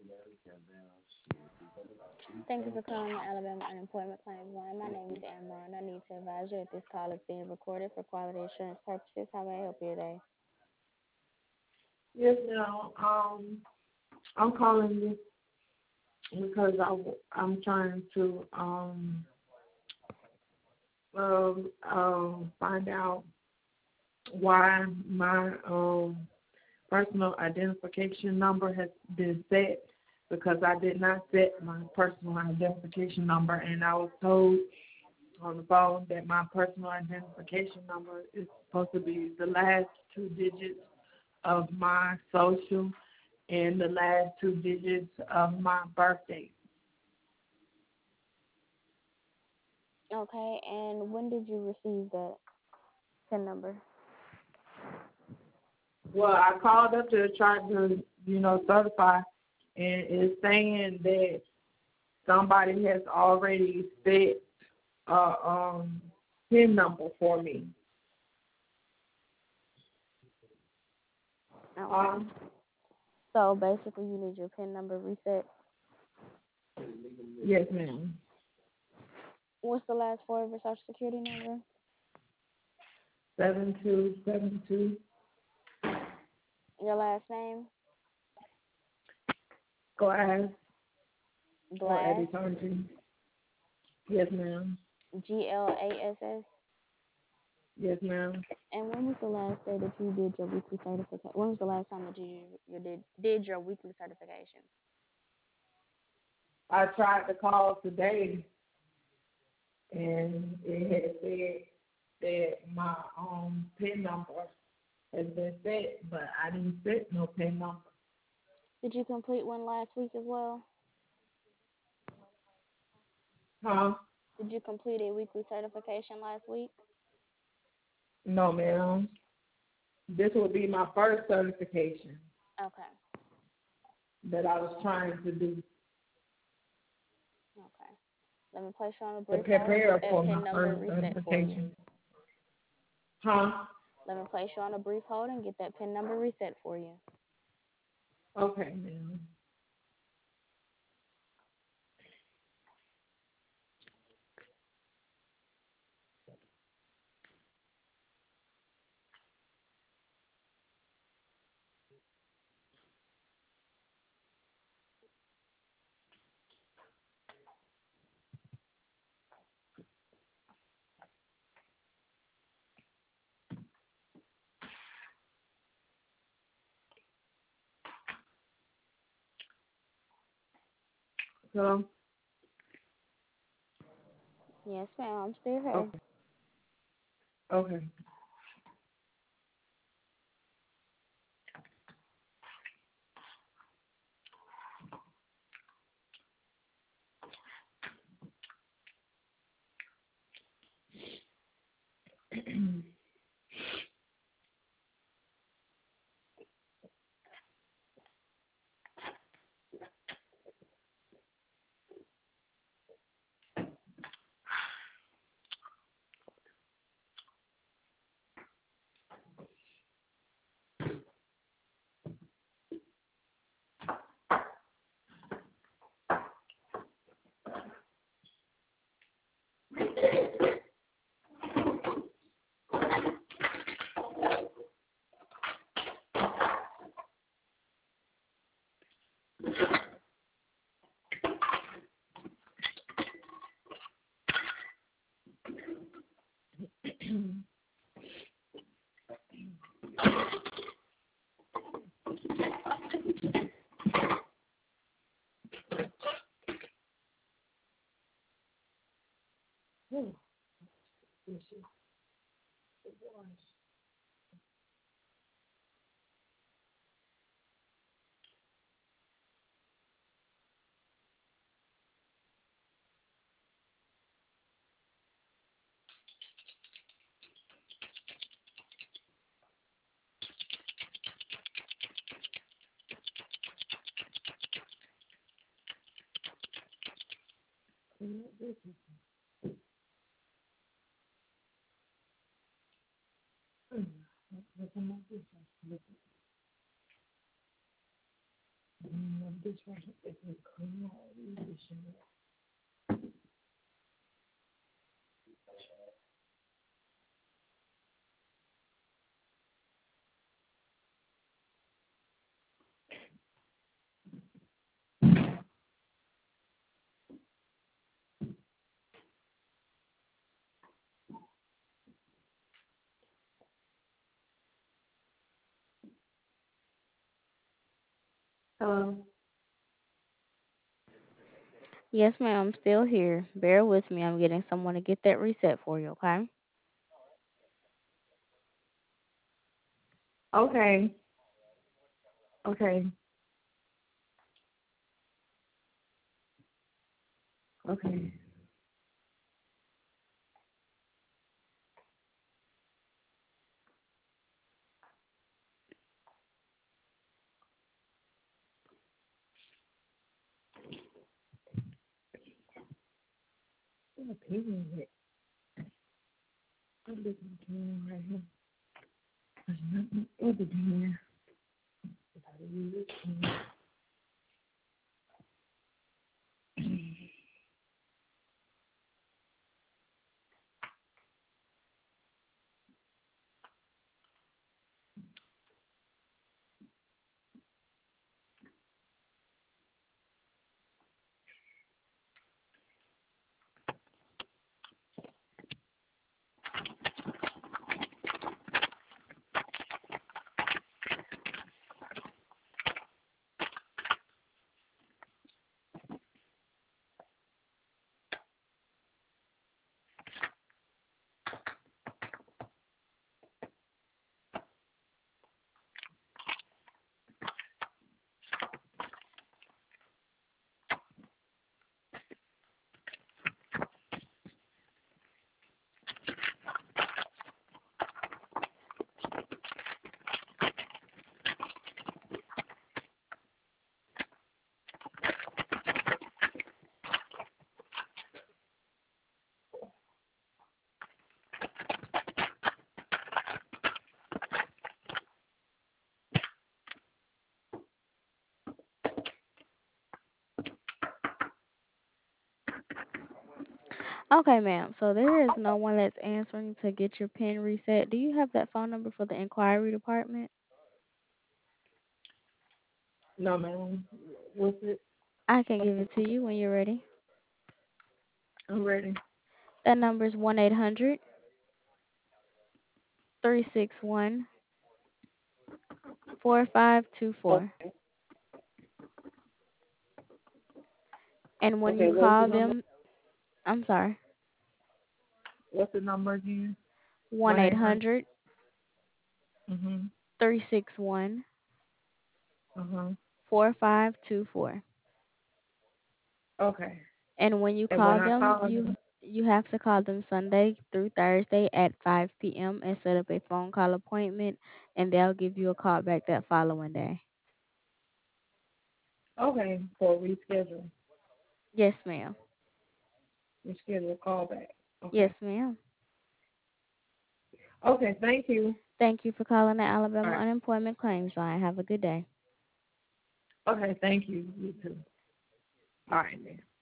Thank you for calling the Alabama Unemployment Claims Line. My name is Amber, and I need to advise you that this call is being recorded for quality assurance purposes. How may I help you today? Yes, ma'am. I'm calling you because I'm trying to find out why my personal identification number has been set because I did not set my personal identification number, and I was told on the phone that my personal identification number is supposed to be the last two digits of my social and the last two digits of my birthday. Okay, and when did you receive that PIN number? Well, I called up to try to, certify, and it's saying that somebody has already set a PIN number for me. Okay. So basically, you need your PIN number reset. Yes, ma'am. What's the last four of your social security number? 7272. Your last name? Glass or Glass. Eddie Thompson. Yes, ma'am. GLASS. Yes, ma'am. And when was the last day that you did your weekly certification? When was the last time that you did your weekly certification? I tried to call today, and it had said that my PIN number has been set, but I didn't set no PIN number. Did you complete one last week as well? Huh? Did you complete a weekly certification last week? No, ma'am. This will be my first certification Okay. that I was trying to do Okay. Let me place you on a to brief hold and prepare get that for my PIN number first reset for you. certification. Huh? Let me place you on a brief hold and get that PIN number reset for you. Okay, ma'am. So, Yes, ma'am. I'm still here. okay. Okay. This right here is a condition. Hello. Yes, ma'am. I'm still here. Bear with me. I'm getting someone to get that reset for you, okay? Okay. Okay. Okay. What a pen is it? I'm looking at the pen right here. There's nothing other pen. I gotta use this pen. Okay, ma'am. So there is no one that's answering to get your pin reset. Do you have that phone number for the inquiry department? No, man. What's it? I can give it to you when you're ready. I'm ready. That number is 1-800-361-4524. Okay. And when Okay, you what's the call number? them, I'm sorry, What's the number again? 1 1-800. 800 Mhm. 361 Uh-huh. 4524. Okay. And when you And when call I them, call them, you have to call them Sunday through Thursday at 5 p.m. and set up a phone call appointment, and they'll give you a call back that following day. okay, for reschedule. Yes, ma'am. Reschedule a call back. Yes, Okay. ma'am. Okay, thank you. Thank you for calling the All Alabama right. Unemployment Claims Line. Have a good day. Okay, thank you. You too. All right, then.